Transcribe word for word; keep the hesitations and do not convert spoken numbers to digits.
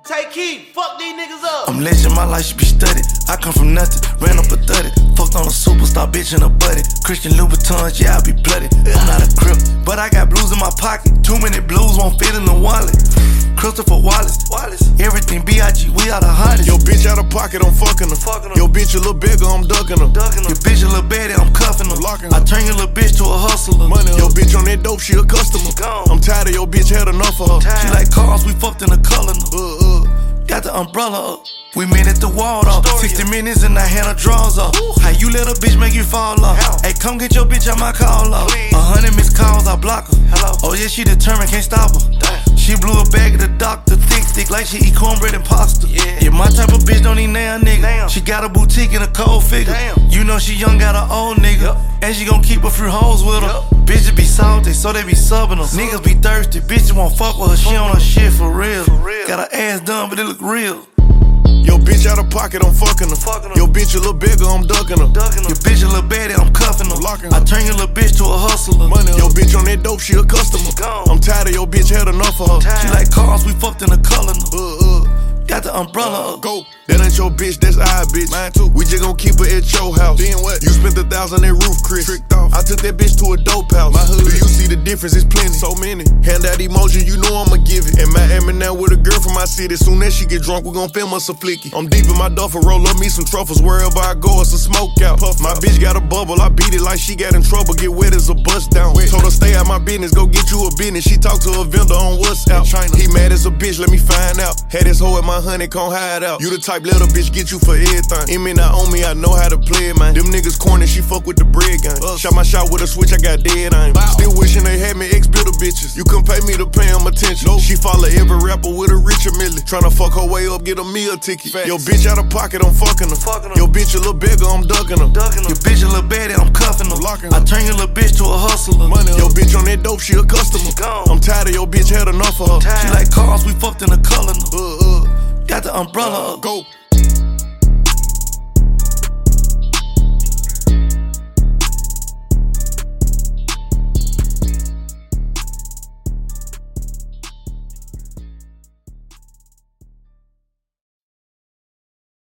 Take heat, fuck these niggas up. I'm legend, my life should be studied. I come from nothing, ran up a thirty. Fucked on a superstar bitch in a buddy. Christian Louboutins, yeah, I be bloody. I'm not a crip, but I got blues in my pocket. Too many blues won't fit in the wallet. Christopher Wallace, Wallace. Everything B I G, we are the hottest. Yo, bitch out of pocket, I'm fucking her. Fucking her. Yo, bitch a little bigger, I'm ducking her. Ducking her. Your bitch a little baddie, I'm cuffing her. Locking her. I turn your little bitch to a hustler. Money yo, bitch on that dope, she a customer. Gone. I'm tired of your bitch, had enough of her. Tired. She like cars, we fucked in the color. Uh, uh. Got the umbrella up. We met at the wall off. sixty minutes and I had her drawers off. How you let a bitch make you fall off? Hey, come get your bitch out my call off. A hundred missed calls, I block her. Hello. Oh yeah, she determined, can't stop her. Damn. She blew a bag at the doctor, thick stick like she eat cornbread and pasta. Yeah, yeah, my type of bitch don't eat now, nigga. Damn. She got a boutique and a cold figure. Damn. You know she young, got an old nigga. Yep. And she gon' keep a few hoes with her. Yep. Bitches be salty, so they be subbing her. Niggas be thirsty, bitches won't fuck with her. She on her shit for real. For real. Got her ass done, but it look real. Yo, bitch out of pocket, I'm fucking her. Fucking her. Yo, bitch a little bigger, I'm ducking her. Ducking her. Your bitch a little baddie, I'm cuffing her. Locking her. I turn your little bitch to a hustler. Money yo, bitch on that dope, she a customer. Gone. I'm tired of your bitch, had enough of her. Tired. She like cars, we fucked in the color. Uh, uh. Got the umbrella up. Go. That ain't your bitch, that's our bitch. Mine too. We just gon' keep her at your house. Then what? You spent a thousand at roof, Chris. Tricked off. I took that bitch to a dope house. My hood. Do you see the difference? It's plenty. So many. Hand out emoji, you know I'ma give it. In Miami now with a girl from my city. Soon as she get drunk, we gon' film us a flicky. I'm deep in my duffel, roll up me some truffles. Wherever I go, it's a smoke out. Puff my out. Bitch got a bubble, I beat it like she got in trouble. Get wet as a bust down. Wet. Told her stay out my business, go get you a business. She talked to a vendor on WhatsApp. China. He mad as a bitch, let me find out. Had his hoe at my honeycomb hide out. You the type little bitch get you for everything. It may not own me, I know how to play it, man. Them niggas corny, she fuck with the bread gang. Uh, Shot my shot with a switch, I got dead aim. Bow. Still wishing they had me ex-bitter bitches. You couldn't pay me to pay them attention. Nope. She follow every rapper with a richer milli. Tryna fuck her way up, get a meal ticket. Facts. Yo, bitch out of pocket, I'm fucking her. Fucking her. Yo, bitch a little bigger, I'm ducking her. Ducking her. Your bitch a little baddie, I'm cuffing her. Locking her. I turn your little bitch to a hustler. Money yo, bitch on that dope, she a customer. Gone. I'm tired of your bitch, had enough of her. Tired. She like cars, we fucked in the color. Uh, uh. Got the umbrella up. Go.